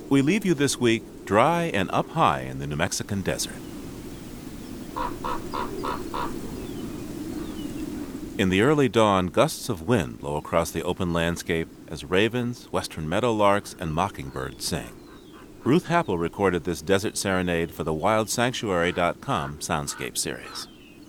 We leave you this week dry and up high in the New Mexican desert. In the early dawn, gusts of wind blow across the open landscape as ravens, western meadowlarks, and mockingbirds sing. Ruth Happel recorded this desert serenade for the WildSanctuary.com soundscape series.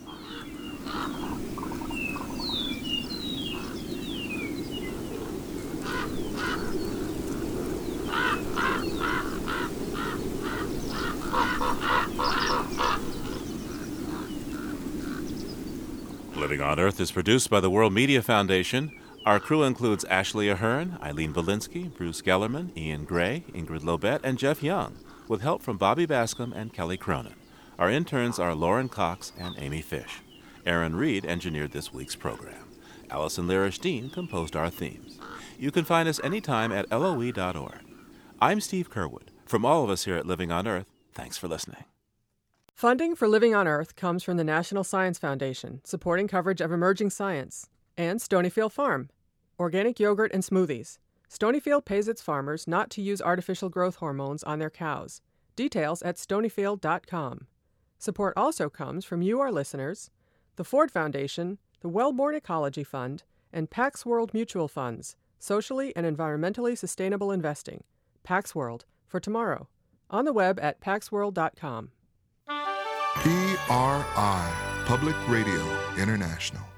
Living on Earth is produced by the World Media Foundation. Our crew includes Ashley Ahern, Eileen Belinsky, Bruce Gellerman, Ian Gray, Ingrid Lobet, and Jeff Young, with help from Bobby Bascom and Kelly Cronin. Our interns are Lauren Cox and Amy Fish. Aaron Reed engineered this week's program. Allison Lirish-Dean composed our themes. You can find us anytime at LOE.org. I'm Steve Curwood. From all of us here at Living on Earth, thanks for listening. Funding for Living on Earth comes from the National Science Foundation, supporting coverage of emerging science, and Stonyfield Farm, organic yogurt and smoothies. Stonyfield pays its farmers not to use artificial growth hormones on their cows. Details at stonyfield.com. Support also comes from you, our listeners, the Ford Foundation, the Wellborn Ecology Fund, and Pax World Mutual Funds, socially and environmentally sustainable investing. Pax World, for tomorrow. On the web at paxworld.com. PRI, Public Radio International.